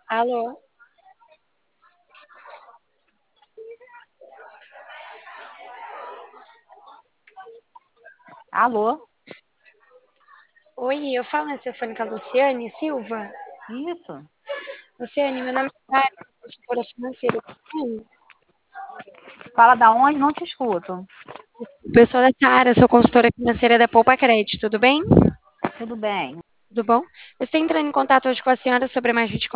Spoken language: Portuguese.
Alô? Alô? Oi, eu falo nesse telefone com a Luciane Silva. Isso. Luciane, meu nome é Sara, sou consultora financeira. Fala da onde? Não te escuto. Pessoa da Sara, sou consultora financeira da Poupa Crédito, tudo bem? Tudo bem. Tudo bom? Eu estou entrando em contato hoje com a senhora sobre mais